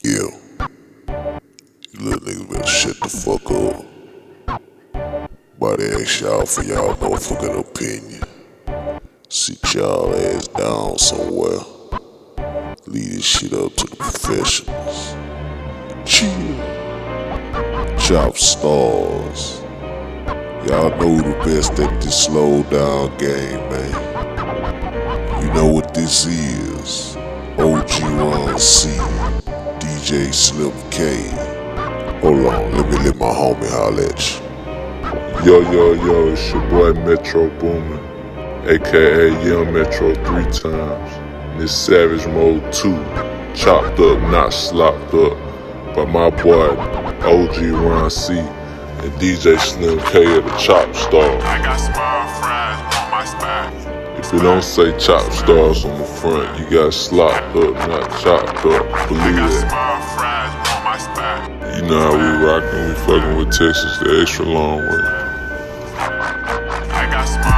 Yeah, you little niggas better shut the fuck up. Body ask y'all for y'all motherfucking opinion. Sit y'all ass down somewhere. Leave this shit up to the professionals. Chill. Chop stars. Y'all know who the best at this slow down game, man. You know what this is. OG Ron C. DJ Slim K. Hold on, let my homie holler at Yo, it's your boy Metro Boomin, aka Young Metro 3 times. This Savage Mode 2, chopped up, not slopped up, by my boy OG Ron C and DJ Slim K at the Chop Stars. I got small fries on my spine. If it don't say Chop Stars on the front, you got slopped up, not chopped up. Believe that. Small fries on my spine. You know how we rockin', we fucking with Texas the extra long way. I got small